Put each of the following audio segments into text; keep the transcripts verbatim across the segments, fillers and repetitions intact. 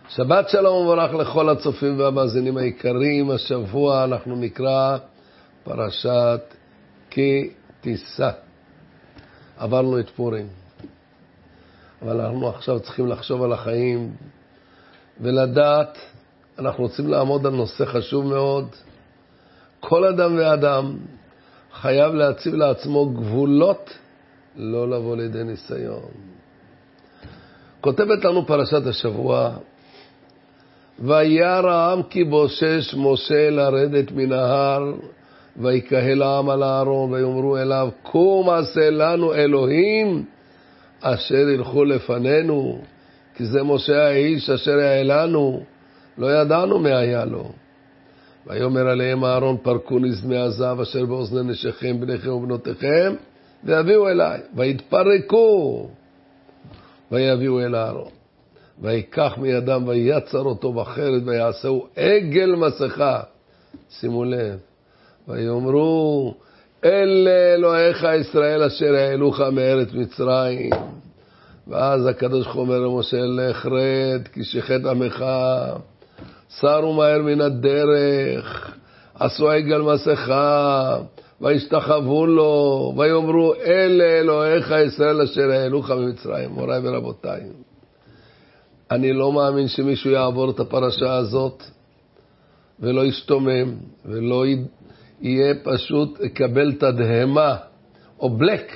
שבת שלום ומברך לכל הצופים והמאזינים היקרים. השבוע אנחנו נקרא פרשת כי תישא. עברנו את פורים, אבל אנחנו עכשיו צריכים לחשוב על החיים ולדעת, אנחנו רוצים לעמוד על נושא חשוב מאוד. כל אדם ואדם חייב להציב לעצמו גבולות, לא לבוא לידי ניסיון. כותבת לנו פרשת השבוע, וירא העם כי בושש משה לרדת מן ההר, ויקהל העם על הארון ויאמרו אליו, קום עשה לנו אלוהים אשר ילכו לפנינו, כי זה משה האיש אשר העלנו, לא ידענו מה היה לו. ויאמר עליהם הארון, פרקו נזמי הזהב אשר באוזני נשיכם בניכם ובנותיכם ויביאו אליי, ויתפרקו ויביאו אל הארון. ויקח מידם ויצר אותו בחרת ויעשהו עגל מסכה. שימו לב, ויאמרו אלה אלוהיך ישראל אשר העלוך מארץ מצרים. ואז הקדוש ברוך הוא אומר למשה, לך רד כי שחט עמך, סרו מהר מן הדרך, עשו עגל מסכה וישתחוו לו, ויאמרו אלה אלוהיך ישראל אשר העלוך ממצרים. מוריי ורבותיי, אני לא מאמין שמישהו יעבור את הפרשה הזאת ולא ישתומם ולא יהיה פשוט לקבל תדהמה או בלק.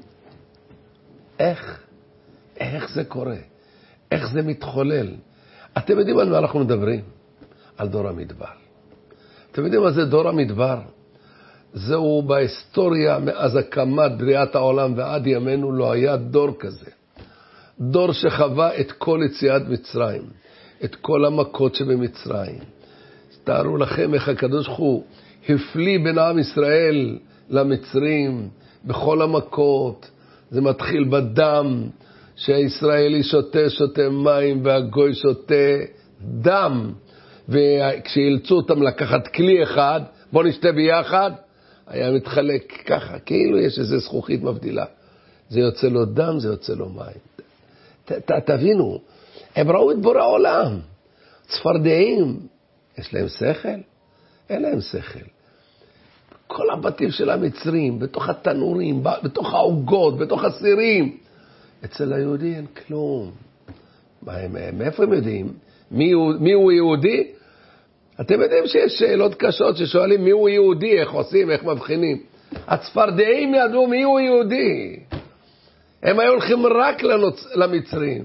איך? איך זה קורה? איך זה מתחולל? אתם יודעים על מה אנחנו מדברים? על דור המדבר. אתם יודעים מה זה דור המדבר? זהו בהיסטוריה מאז הקמת בריאת העולם ועד ימינו לא היה דור כזה. דור שחווה את כל יציאת מצרים, את כל המכות שבמצרים. תארו לכם איך הקדוש ברוך הוא הפליא בין עם ישראל למצרים בכל המכות. זה מתחיל בדם, שהישראלי שותה שותה מים והגוי שותה דם, וכשאילצו אותם לקחת כלי אחד, בוא נשתה ביחד, היה מתחלק ככה, כאילו יש איזו זכוכית מבדילה. זה יוצא לו דם, זה יוצא לו מים. ת, ת, תבינו, הם ראו את בורא העולם. צפרדעים, יש להם שכל? אין להם שכל. כל הבתים של המצרים, בתוך התנורים, בתוך העוגות, בתוך הסירים. אצל היהודי אין כלום. מה הם, מאיפה הם יודעים? מי הוא, מי הוא יהודי? אתם יודעים שיש שאלות קשות ששואלים מי הוא יהודי, איך עושים, איך מבחינים. הצפרדעים ידעו מי הוא יהודי. הם היו הולכים רק לנוצ... למצרים.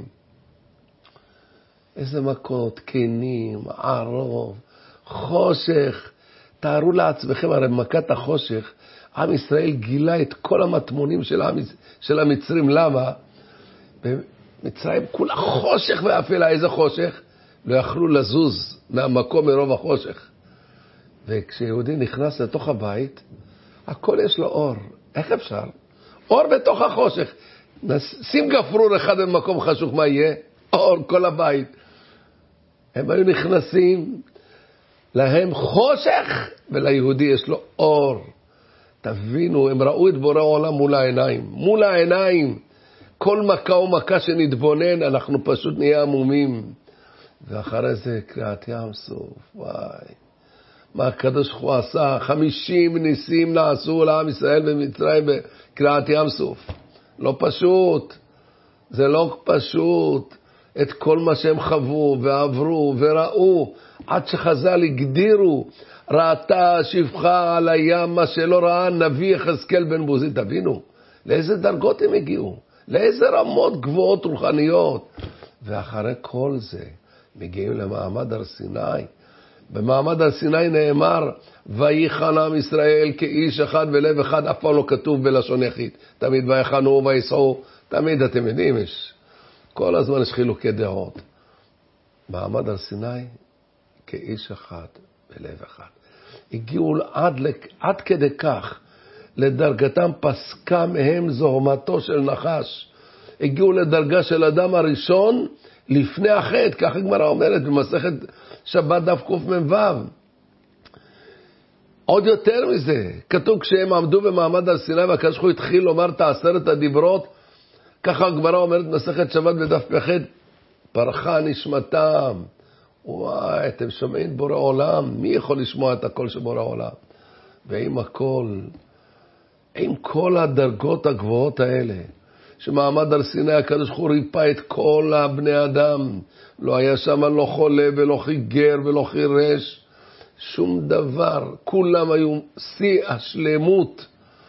איזה מכות, כנים, ערוב, חושך. תארו לעצמכם, הרי מכת החושך, עם ישראל גילה את כל המטמונים של, עם... של המצרים. למה? במצרים כולה חושך ואפלה. איזה חושך? לא יכלו לזוז מהמקום מרוב החושך. וכשיהודי נכנס לתוך הבית, הכל יש לו אור. איך אפשר? אור בתוך החושך. שים גפרור אחד במקום חשוך, מה יהיה? אור כל הבית. הם היו נכנסים, להם חושך, וליהודי יש לו אור. תבינו, הם ראו את בורא העולם מול העיניים. מול העיניים. כל מכה ומכה שנתבונן, אנחנו פשוט נהיה עמומים. ואחרי זה קריעת ים סוף. וואי. מה הקדוש ברוך הוא עשה? חמישים ניסים נעשו לעם ישראל במצרים בקריעת ים סוף. לא פשוט. זה לא פשוט. את כל מה שהם חוו ועברו וראו, עד שחז"ל הגדירו, ראתה שפחה על הים מה שלא ראה נביא יחזקאל בן בוזי. תבינו, לאיזה דרגות הם הגיעו? לאיזה רמות גבוהות רוחניות? ואחרי כל זה, מגיעים למעמד הר סיני. במעמד הר סיני נאמר, ויחן עם ישראל כאיש אחד ולב אחד. אף פעם לא כתוב בלשון יחיד. תמיד ויחנו ויסעו. תמיד אתם יודעים, יש. כל הזמן יש חילוקי דעות. מעמד הר סיני כאיש אחד בלב אחד. הגיעו עד, עד כדי כך, לדרגתם פסקה מהם זוהמתו של נחש. הגיעו לדרגה של אדם הראשון לפני החטא, ככה הגמרא אומרת במסכת שבת דף קמ"ו. עוד יותר מזה, כתוב כשהם עמדו במעמד הר סיני והקדוש ברוך הוא התחיל לומר את עשרת הדיברות, ככה הגמרא אומרת מסכת שבת בדף פ"ח, פרחה נשמתם. וואי, אתם שומעים בורא עולם, מי יכול לשמוע את הקול של בורא עולם? ועם הכל, עם כל הדרגות הגבוהות האלה, שמעמד הר סיני הקדוש ברוך הוא ריפא את כל הבני אדם, לא היה שם לא חולה ולא חיגר ולא חירש, שום דבר, כולם היו שיא השלמות,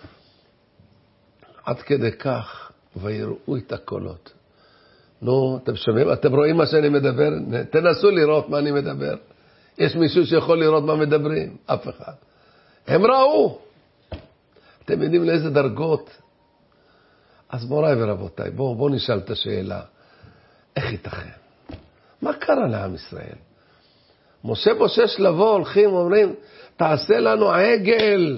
עד כדי כך, ויראו את הקולות. נו, אתם שומעים? אתם רואים מה שאני מדבר? תנסו לראות מה אני מדבר. יש מישהו שיכול לראות מה מדברים? אף אחד. הם ראו. אתם יודעים לאיזה דרגות? אז מוריי ורבותיי, בואו בוא נשאל את השאלה. איך ייתכן? מה קרה לעם ישראל? משה בושש לבוא, הולכים, אומרים, תעשה לנו עגל.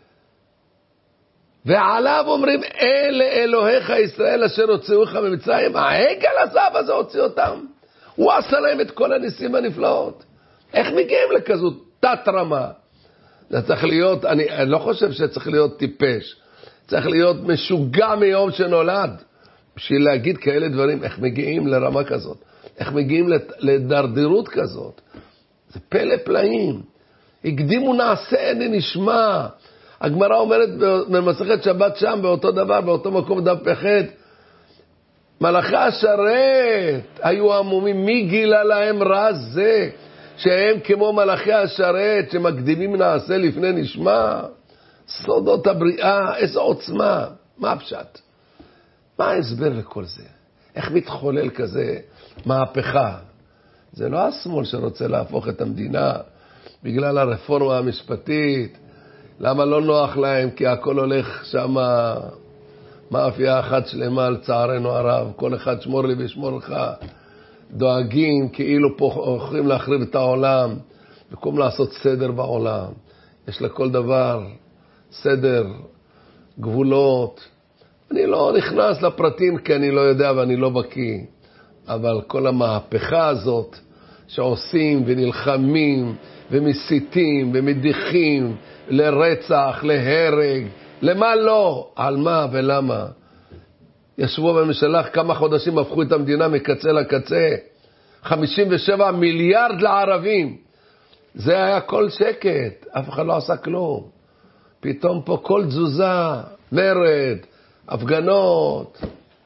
ועליו אומרים, אלה אלוהיך ישראל אשר הוציאוך ממצרים. העגל הזהב הזה הוציא אותם. הוא עשה להם את כל הניסים הנפלאות. איך מגיעים לכזאת תת רמה? זה צריך להיות, אני, אני לא חושב שצריך להיות טיפש. צריך להיות משוגע מיום שנולד. בשביל להגיד כאלה דברים, איך מגיעים לרמה כזאת? איך מגיעים לדרדרות כזאת? זה פלא פלאים. הקדימו נעשה אין נשמע. הגמרא אומרת במסכת שבת שם, באותו דבר, באותו מקום דף פחד, מלאכי השרת היו עמומים, מי גילה להם רע זה, שהם כמו מלאכי השרת, שמקדימים נעשה לפני נשמע? סודות הבריאה, איזו עוצמה, מה הפשט? מה ההסבר לכל זה? איך מתחולל כזה מהפכה? זה לא השמאל שרוצה להפוך את המדינה, בגלל הרפורמה המשפטית, למה לא נוח להם? כי הכל הולך שם מאפיה אחת שלמה לצערנו הרב. כל אחד שמור לי ושמור לך. דואגים כאילו פה הולכים להחריב את העולם. במקום לעשות סדר בעולם. יש לכל דבר סדר, גבולות. אני לא נכנס לפרטים כי אני לא יודע ואני לא בקיא. אבל כל המהפכה הזאת שעושים ונלחמים ומסיתים ומדיחים, לרצח, להרג, למה לא? על מה ולמה? ישבו בממשלה כמה חודשים, הפכו את המדינה מקצה לקצה. חמישים ושבעה מיליארד לערבים. זה היה כל שקט, אף אחד לא עשה כלום. פתאום פה כל תזוזה, מרד, הפגנות.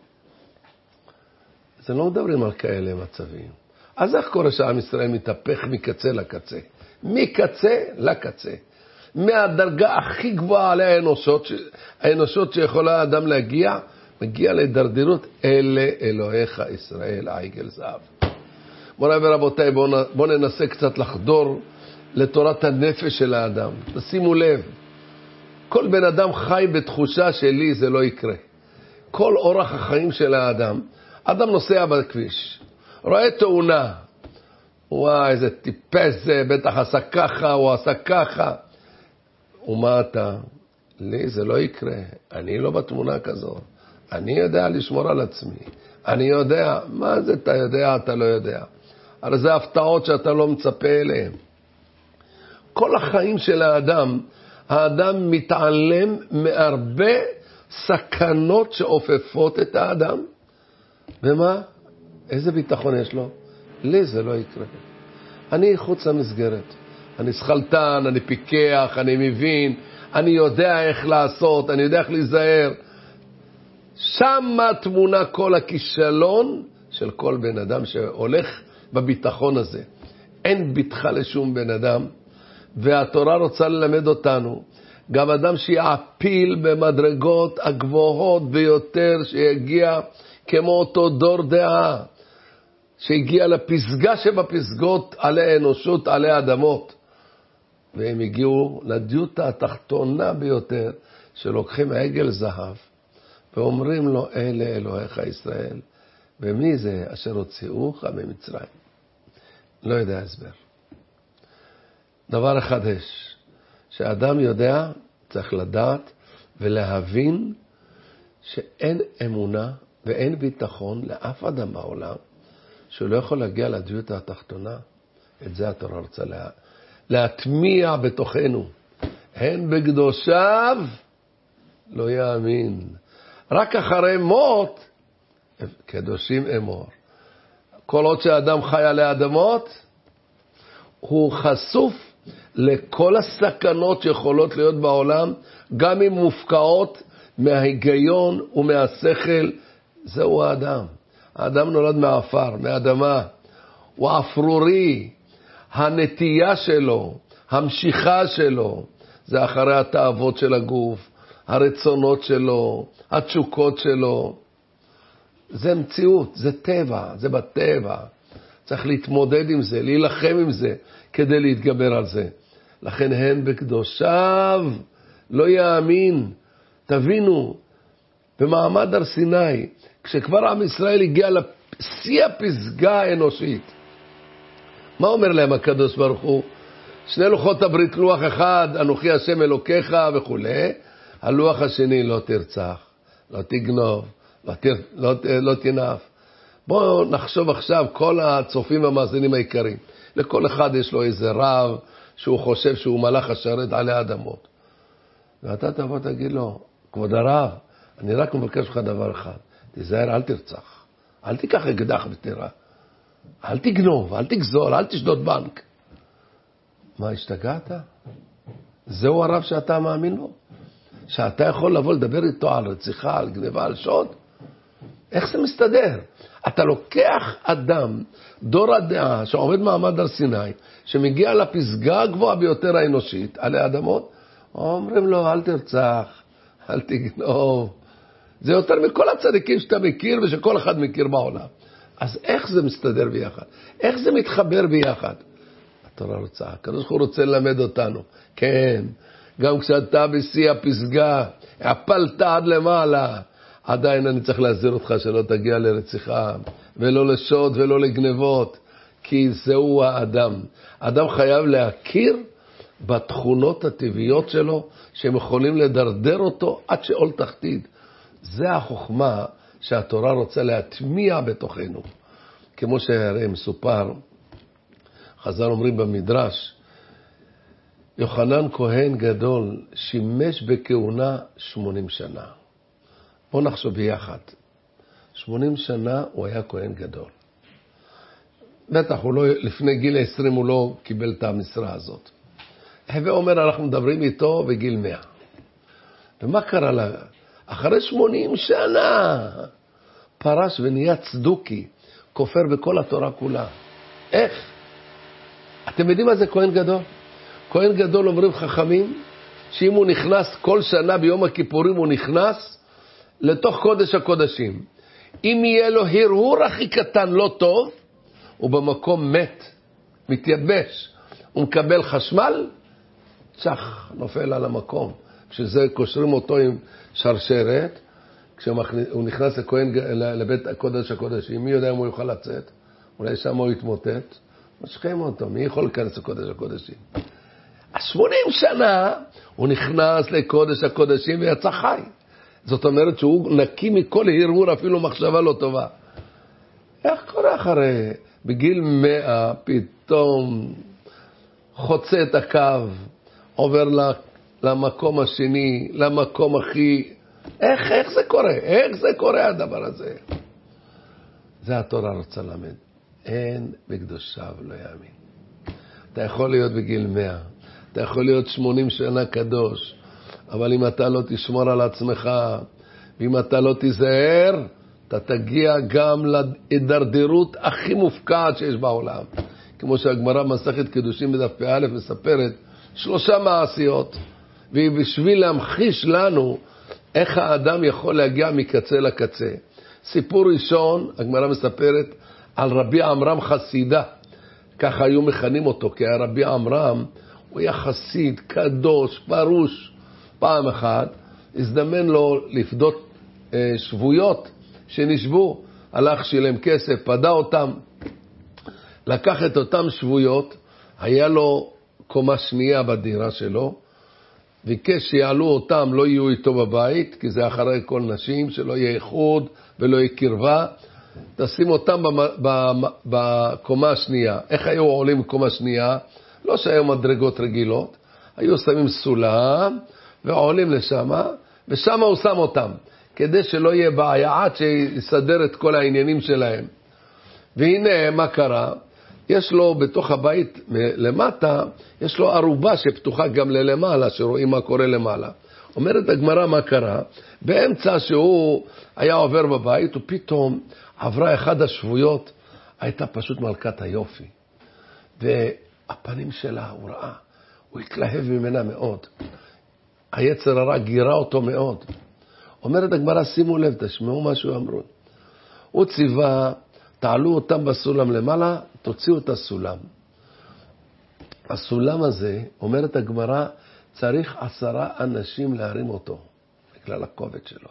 זה לא מדברים על כאלה מצבים. אז איך קורה שעם ישראל מתהפך מקצה לקצה? מקצה לקצה. מהדרגה הכי גבוהה על האנושות, האנושות שיכולה האדם להגיע, מגיע לדרדרות, אלה אלוהיך ישראל, העגל זהב. מוריי ורבותיי, בואו בוא ננסה קצת לחדור לתורת הנפש של האדם. תשימו לב, כל בן אדם חי בתחושה שלי זה לא יקרה. כל אורח החיים של האדם, אדם נוסע בכביש, רואה תאונה, וואי, איזה טיפס זה, בטח עשה ככה, הוא עשה ככה. ומה אתה? לי זה לא יקרה, אני לא בתמונה כזו. אני יודע לשמור על עצמי. אני יודע, מה זה אתה יודע, אתה לא יודע. הרי זה הפתעות שאתה לא מצפה אליהן. כל החיים של האדם, האדם מתעלם מהרבה סכנות שאופפות את האדם. ומה? איזה ביטחון יש לו? לי זה לא יקרה. אני חוץ למסגרת. אני שחלטן, אני פיקח, אני מבין, אני יודע איך לעשות, אני יודע איך להיזהר. שמה תמונה כל הכישלון של כל בן אדם שהולך בביטחון הזה. אין ביטחה לשום בן אדם, והתורה רוצה ללמד אותנו, גם אדם שיעפיל במדרגות הגבוהות ביותר, שיגיע כמו אותו דור דעה, שהגיע לפסגה שבפסגות עלי האנושות, עלי האדמות. והם הגיעו לדיוטה התחתונה ביותר, שלוקחים עגל זהב, ואומרים לו, אלה אלוהיך ישראל. ומי זה אשר הוציאוך ממצרים? לא יודע הסבר. דבר אחד יש, שאדם יודע, צריך לדעת ולהבין, שאין אמונה ואין ביטחון לאף אדם בעולם, שהוא לא יכול להגיע לדיוטה התחתונה. את זה התורה רוצה לה... להטמיע בתוכנו. הן בקדושיו לא יאמין. רק אחרי מות, קדושים אמור. כל עוד שהאדם חי עלי האדמות, הוא חשוף לכל הסכנות שיכולות להיות בעולם, גם אם מופקעות מההיגיון ומהשכל. זהו האדם. האדם נולד מהעפר, מהאדמה. הוא אפרורי. הנטייה שלו, המשיכה שלו, זה אחרי התאוות של הגוף, הרצונות שלו, התשוקות שלו. זה מציאות, זה טבע, זה בטבע. צריך להתמודד עם זה, להילחם עם זה, כדי להתגבר על זה. לכן הן בקדושיו לא יאמין. תבינו, במעמד הר סיני, כשכבר עם ישראל הגיע לשיא הפסגה האנושית, מה אומר להם הקדוש ברוך הוא? שני לוחות הברית, לוח אחד, אנוכי השם אלוקיך וכו'. הלוח השני, לא תרצח, לא תגנוב, לא, תר, לא, לא תנאף. בואו נחשוב עכשיו, כל הצופים והמאזינים העיקריים, לכל אחד יש לו איזה רב שהוא חושב שהוא מלאך השרת עלי האדמות. ואתה תבוא תגיד לו, כבוד הרב, אני רק מבקש לך דבר אחד, תיזהר, אל תרצח, אל תיקח אקדח ותירה, אל תגנוב, אל תגזול, אל תשדוד בנק. מה, השתגעת? זהו הרב שאתה מאמין לו? שאתה יכול לבוא לדבר איתו על רציחה, על גניבה, על שוד? איך זה מסתדר? אתה לוקח אדם, דור הדעה, שעומד מעמד הר סיני, שמגיע לפסגה הגבוהה ביותר האנושית, עלי האדמות, אומרים לו, אל תרצח, אל תגנוב. זה יותר מכל הצדיקים שאתה מכיר ושכל אחד מכיר בעולם. אז איך זה מסתדר ביחד? איך זה מתחבר ביחד? התורה רוצה, הקדוש ברוך הוא רוצה ללמד אותנו. כן, גם כשאתה בשיא הפסגה, הפלת עד למעלה, עדיין אני צריך להזהיר אותך שלא תגיע לרציחה, ולא לשוד ולא לגנבות, כי זהו האדם. האדם חייב להכיר בתכונות הטבעיות שלו, שהם יכולים לדרדר אותו עד שאול תחתית. זה החוכמה שהתורה רוצה להטמיע בתוכנו. כמו שהרי מסופר, חז"ל אומרים במדרש, יוחנן כהן גדול שימש בכהונה שמונים שנה. בוא נחשוב ביחד. שמונים שנה הוא היה כהן גדול. בטח, הוא לא, לפני גיל עשרים הוא לא קיבל את המשרה הזאת. הווה אומר, אנחנו מדברים איתו בגיל מאה. ומה קרה לה? אחרי שמונים שנה פרש ונהיה צדוקי, כופר בכל התורה כולה. איך? אתם יודעים מה זה כהן גדול? כהן גדול אומרים חכמים, שאם הוא נכנס כל שנה ביום הכיפורים, הוא נכנס לתוך קודש הקודשים. אם יהיה לו הרהור הכי קטן לא טוב, הוא במקום מת, מתייבש. הוא מקבל חשמל, צח, נופל על המקום. כשזה קושרים אותו עם שרשרת, כשהוא נכנס לכהן, לבית הקודש הקודשים, מי יודע אם הוא יוכל לצאת? אולי שם הוא יתמוטט. משכים אותו, מי יכול להיכנס לקודש הקודשים? שמונים שנה הוא נכנס לקודש הקודשים ויצא חי. זאת אומרת שהוא נקי מכל הרהור, אפילו מחשבה לא טובה. איך קורה אחרי? בגיל מאה פתאום חוצה את הקו, עובר למקום השני, למקום הכי... איך, איך זה קורה? איך זה קורה הדבר הזה? זה התורה רוצה למד. אין בקדושיו לא יאמין. אתה יכול להיות בגיל מאה, אתה יכול להיות שמונים שנה קדוש, אבל אם אתה לא תשמור על עצמך, ואם אתה לא תיזהר, אתה תגיע גם להידרדרות הכי מופקעת שיש בעולם. כמו שהגמרא מסכת קידושין בדף פ"א מספרת שלושה מעשיות, והיא בשביל להמחיש לנו איך האדם יכול להגיע מקצה לקצה. סיפור ראשון, הגמרא מספרת על רבי עמרם חסידה, ככה היו מכנים אותו, כי הרבי עמרם הוא היה חסיד, קדוש, פרוש. פעם אחת הזדמן לו לפדות אה, שבויות שנשבו, הלך שילם כסף, פדה אותם, לקח את אותם שבויות, היה לו קומה שנייה בדירה שלו, ביקש שיעלו אותם, לא יהיו איתו בבית, כי זה אחרי כל נשים, שלא יהיה איחוד ולא יהיה קרבה, תשים אותם בקומה השנייה. איך היו עולים בקומה שנייה? לא שהיו מדרגות רגילות, היו שמים סולם ועולים לשם, ושם הוא שם אותם, כדי שלא יהיה בעיה עד שיסדר את כל העניינים שלהם. והנה מה קרה? יש לו בתוך הבית למטה, יש לו ערובה שפתוחה גם ללמעלה, שרואים מה קורה למעלה. אומרת הגמרא מה קרה, באמצע שהוא היה עובר בבית, ופתאום עברה אחד השבויות, הייתה פשוט מלכת היופי. והפנים שלה הוא ראה, הוא התלהב ממנה מאוד. היצר הרע גירה אותו מאוד. אומרת הגמרא, שימו לב, תשמעו מה שהוא אמרו. הוא ציווה, תעלו אותם בסולם למעלה, תוציאו את הסולם. הסולם הזה, אומרת הגמרא, צריך עשרה אנשים להרים אותו, בגלל הכובד שלו.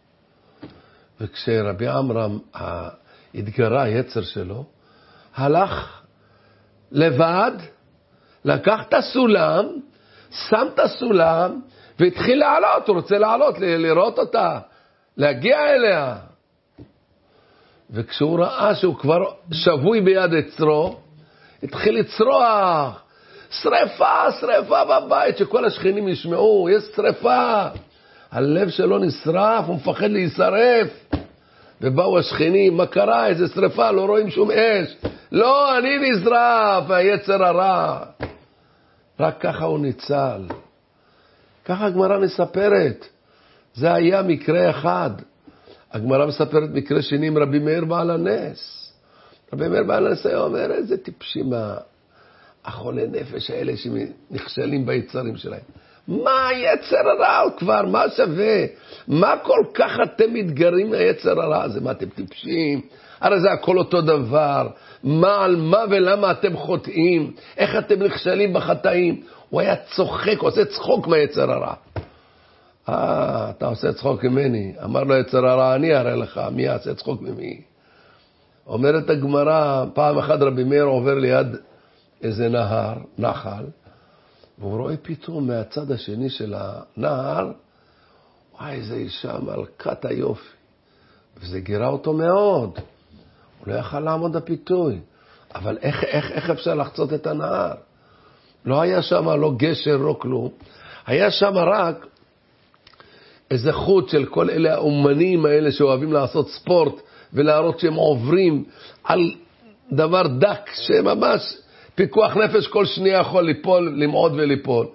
וכשרבי עמרם התגרה היצר שלו, הלך לבד, לקח את הסולם, שם את הסולם, והתחיל לעלות, הוא רוצה לעלות, לראות אותה, להגיע אליה. וכשהוא ראה שהוא כבר שבוי ביד יצרו, התחיל לצרוח, שריפה, שריפה בבית, שכל השכנים ישמעו, יש שריפה. הלב שלו נשרף, הוא מפחד להישרף. ובאו השכנים, מה קרה? איזה שריפה, לא רואים שום אש. לא, אני נשרף, היצר הרע. רק ככה הוא ניצל. ככה הגמרא מספרת. זה היה מקרה אחד. הגמרא מספרת מקרה שני עם רבי מאיר בעל הנס. רבי מאיר בעל הנס היה אומר, איזה טיפשים החולי נפש האלה שנכשלים ביצרים שלהם. מה היצר הרע כבר? מה שווה? מה כל כך אתם מתגרים מהיצר הרע הזה? מה אתם טיפשים? הרי זה הכל אותו דבר. מה על מה ולמה אתם חוטאים? איך אתם נכשלים בחטאים? הוא היה צוחק, עושה צחוק מהיצר הרע. אה, אתה עושה צחוק ממני. אמר לו יצר הרע, אני אראה לך, מי יעשה צחוק ממי? אומרת הגמרא, פעם אחת רבי מאיר עובר ליד איזה נהר, נחל, והוא רואה פתאום מהצד השני של הנהר, וואי, איזה אישה מלכת היופי. וזה גירה אותו מאוד. הוא לא יכל לעמוד הפיתוי. אבל איך, איך, איך אפשר לחצות את הנהר? לא היה שם לא גשר, לא כלום. היה שם רק איזה חוט של כל אלה האומנים האלה שאוהבים לעשות ספורט, ולהראות שהם עוברים על דבר דק, שממש פיקוח נפש כל שנייה יכול ליפול, למעוד וליפול.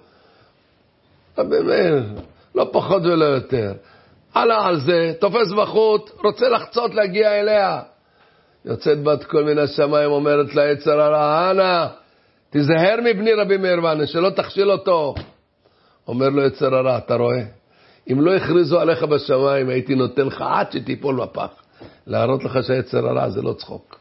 באמת, לא פחות ולא יותר. עלה על זה, תופס בחוט, רוצה לחצות להגיע אליה. יוצאת בת כל מן השמיים, אומרת לה יצר הרע, אנא, תזהר מבני רבי מאיר בעל הנס, שלא תכשיל אותו. אומר לו יצר הרע, אתה רואה? אם לא הכריזו עליך בשמיים, הייתי נותן לך עד שתיפול בפח. להראות לך שהיצר הרע זה לא צחוק.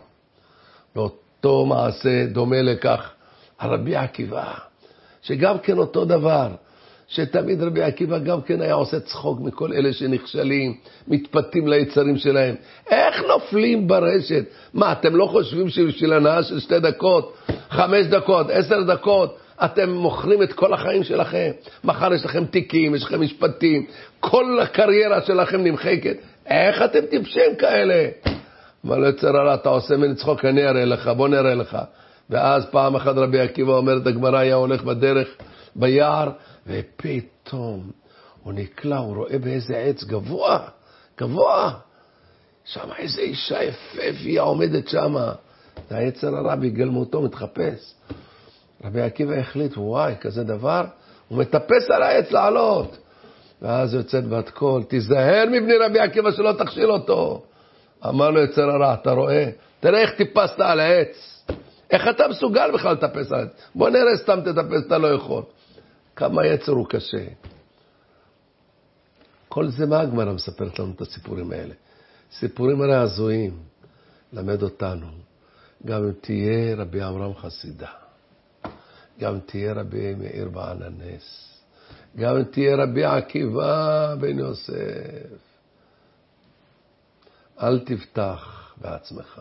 ואותו מעשה דומה לכך, הרבי עקיבא, שגם כן אותו דבר, שתמיד רבי עקיבא גם כן היה עושה צחוק מכל אלה שנכשלים, מתפתים ליצרים שלהם. איך נופלים ברשת? מה, אתם לא חושבים שבשביל הנאה של שתי דקות, חמש דקות, עשר דקות, אתם מוכרים את כל החיים שלכם? מחר יש לכם תיקים, יש לכם משפטים, כל הקריירה שלכם נמחקת. איך אתם טיפשים כאלה? אמר לו יצר הרע, אתה עושה מני צחוק, אני אראה לך, בוא נראה לך. ואז פעם אחת רבי עקיבא אומר, את הגמרא היה הולך בדרך, ביער, ופתאום הוא נקלע, הוא רואה באיזה עץ גבוה, גבוה. שם איזה אישה יפהפייה עומדת שם. זה היצר הרע בגלמותו מתחפש. רבי עקיבא החליט, וואי, כזה דבר, הוא מטפס על העץ לעלות. ואז יוצאת בת קול, תיזהר מבני רבי עקיבא שלא תכשיל אותו. אמר לו יצר הרע, אתה רואה? תראה איך טיפסת על העץ. איך אתה מסוגל בכלל לטפס על העץ? בוא נראה סתם תטפס, אתה לא יכול. כמה יצר הוא קשה. כל זה מה הגמרא מספרת לנו את הסיפורים האלה? סיפורים הרי הזויים. למד אותנו. גם אם תהיה רבי עמרם חסידה. גם תהיה רבי מאיר בעל הנס. גם תהיה רבי עקיבא בן יוסף. אל תבטח בעצמך.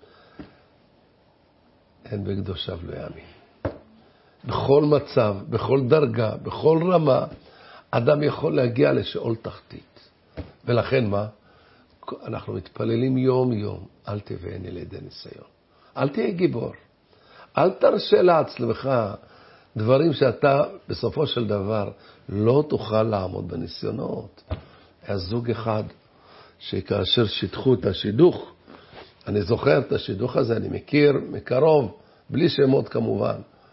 אין בקדושיו לא יאמין. בכל מצב, בכל דרגה, בכל רמה, אדם יכול להגיע לשאול תחתית. ולכן מה? אנחנו מתפללים יום יום. אל תבואני לידי ניסיון. אל תהיה גיבור. אל תרשה לעצמך דברים שאתה בסופו של דבר לא תוכל לעמוד בניסיונות. היה זוג אחד שכאשר שיתחו את השידוך, אני זוכר את השידוך הזה, אני מכיר מקרוב, בלי שמות כמובן,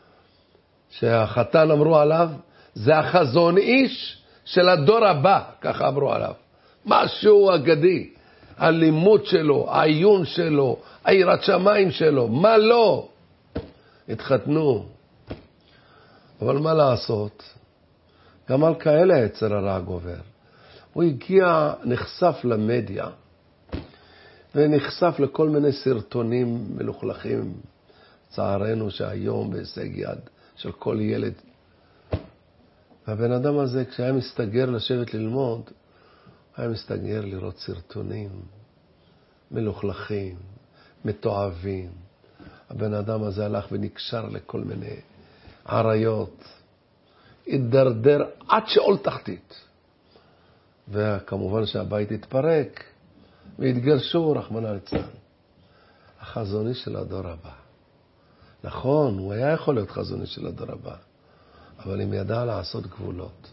שהחתן אמרו עליו, זה החזון איש של הדור הבא, ככה אמרו עליו. משהו אגדי, הלימוד שלו, העיון שלו, היראת שמיים שלו, מה לא? התחתנו. אבל מה לעשות? גם על כאלה היצר הרע גובר. הוא הגיע, נחשף למדיה, ונחשף לכל מיני סרטונים מלוכלכים, צערנו שהיום בהישג יד של כל ילד. והבן אדם הזה, כשהיה מסתגר לשבת ללמוד, היה מסתגר לראות סרטונים מלוכלכים, מתועבים. הבן אדם הזה הלך ונקשר לכל מיני עריות, התדרדר עד שאול תחתית. וכמובן שהבית התפרק, והתגרשו, רחמנא ליצלן. החזוני של הדור הבא. נכון, הוא היה יכול להיות חזוני של הדור הבא, אבל אם ידע לעשות גבולות.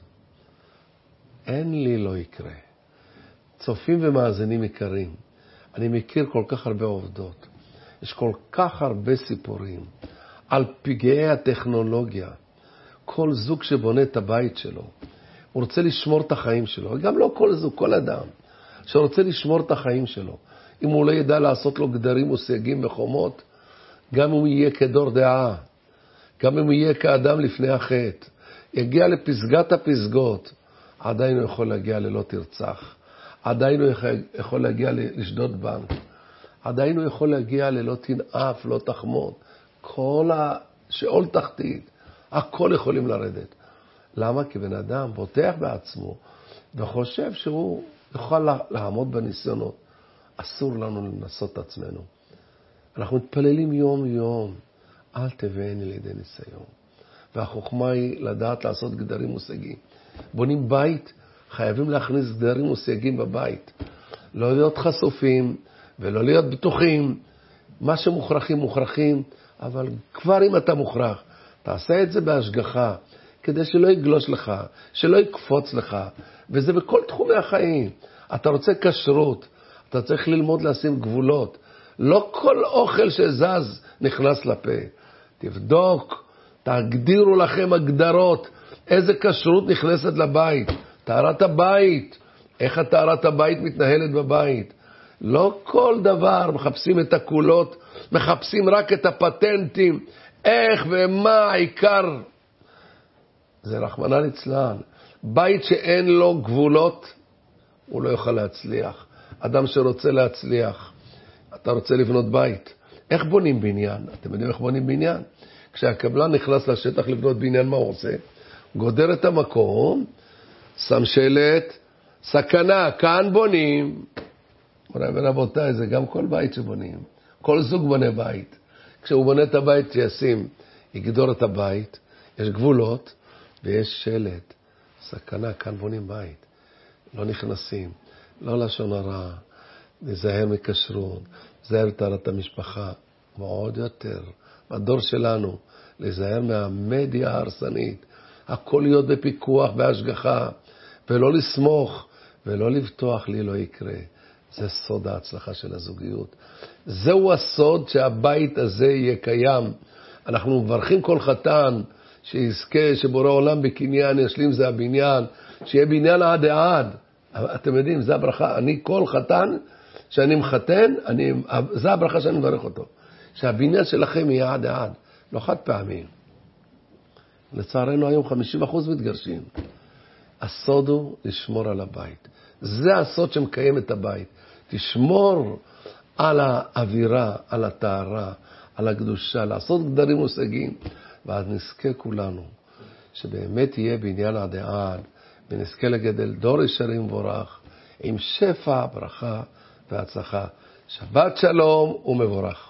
אין לי לא יקרה. צופים ומאזינים יקרים, אני מכיר כל כך הרבה עובדות. יש כל כך הרבה סיפורים על פגעי הטכנולוגיה. כל זוג שבונה את הבית שלו, הוא רוצה לשמור את החיים שלו. גם לא כל זוג, כל אדם שרוצה לשמור את החיים שלו. אם הוא לא ידע לעשות לו גדרים וסייגים וחומות, גם אם הוא יהיה כדור דעה, גם אם הוא יהיה כאדם לפני החטא, יגיע לפסגת הפסגות, עדיין הוא יכול להגיע ללא תרצח, עדיין הוא יכול להגיע לשדוד בנק, עדיין הוא יכול להגיע ללא תנאף, לא תחמוד. כל השאול תחתית, הכל יכולים לרדת. למה? כי בן אדם בוטח בעצמו וחושב שהוא יכול לעמוד בניסיונות. אסור לנו לנסות את עצמנו. אנחנו מתפללים יום יום, אל תבואני לידי ניסיון. והחוכמה היא לדעת לעשות גדרים וסייגים. בונים בית, חייבים להכניס גדרים וסייגים בבית. לא להיות חשופים ולא להיות בטוחים. מה שמוכרחים מוכרחים, אבל כבר אם אתה מוכרח, תעשה את זה בהשגחה, כדי שלא יגלוש לך, שלא יקפוץ לך. וזה בכל תחומי החיים. אתה רוצה כשרות, אתה צריך ללמוד לשים גבולות. לא כל אוכל שזז נכנס לפה. תבדוק, תגדירו לכם הגדרות, איזה כשרות נכנסת לבית. טהרת הבית, איך טהרת הבית מתנהלת בבית. לא כל דבר מחפשים את הקולות, מחפשים רק את הפטנטים, איך ומה העיקר. זה רחמנא ליצלן. בית שאין לו גבולות, הוא לא יוכל להצליח. אדם שרוצה להצליח, אתה רוצה לבנות בית. איך בונים בניין? אתם יודעים איך בונים בניין? כשהקבלן נכנס לשטח לבנות בניין, מה הוא עושה? גודר את המקום, שם שלט, סכנה, כאן בונים. ורבותיי, זה גם כל בית שבונים. כל זוג בונה בית. כשהוא בונה את הבית, ישים, יגדור את הבית, יש גבולות ויש שלט. סכנה, כאן בונים בית. לא נכנסים, לא לשון הרע, נזהר מכשרות, נזהר טהרת המשפחה, ועוד יותר, בדור שלנו, להיזהר מהמדיה ההרסנית, הכל להיות בפיקוח, בהשגחה, ולא לסמוך, ולא לבטוח לי לא יקרה. זה סוד ההצלחה של הזוגיות. זהו הסוד שהבית הזה יהיה קיים. אנחנו מברכים כל חתן, שיזכה, שבורא עולם בקניין, ישלים זה הבניין, שיהיה בניין עד עד. אתם יודעים, זה הברכה. אני כל חתן שאני מחתן, אני, זה הברכה שאני מברך אותו. שהבניין שלכם יהיה עד עד, לא חד פעמים. לצערנו היום חמישים אחוז מתגרשים. הסוד הוא לשמור על הבית. זה הסוד שמקיים את הבית. תשמור על האווירה, על הטהרה, על הקדושה, לעשות גדרים ושגים, ואז נזכה כולנו, שבאמת יהיה בניין עד עד, ונזכה לגדל דור ישרי ומבורך, עם שפע, ברכה והצלחה. שבת שלום ומבורך.